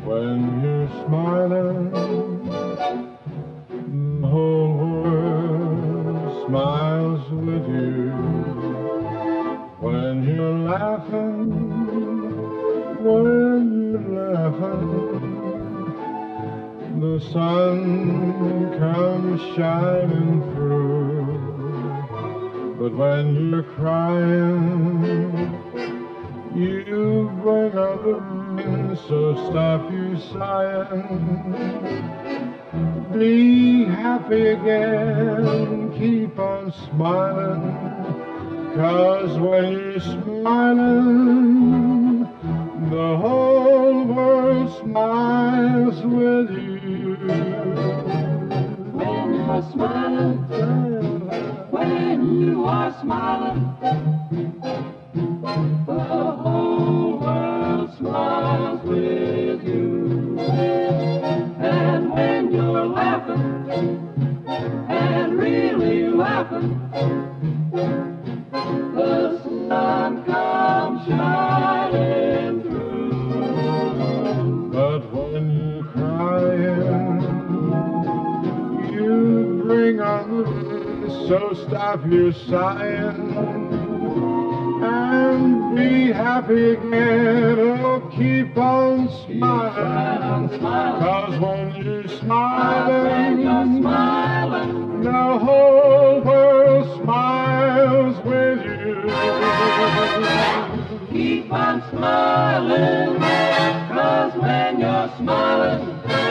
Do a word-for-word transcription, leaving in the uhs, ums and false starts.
When you're smiling, the whole world smiles with you. When you're laughing, when you're laughing, the sun comes shining through. But when you're crying, you bring out the rain, so stop your sighing. Be happy again, keep on smiling, 'cause when you're smiling, the whole world smiles with you. When you're smiling, when you are smiling, the whole world smiles with you. And when you're laughing, and really laughing, the sun comes shining through. But when you're crying, you bring on the rain, so stop your sighing. And be happy again, oh, keep on smiling, 'cause when you're smiling, When you're smiling, the whole world smiles with you. keep on smiling, 'cause when you're smiling,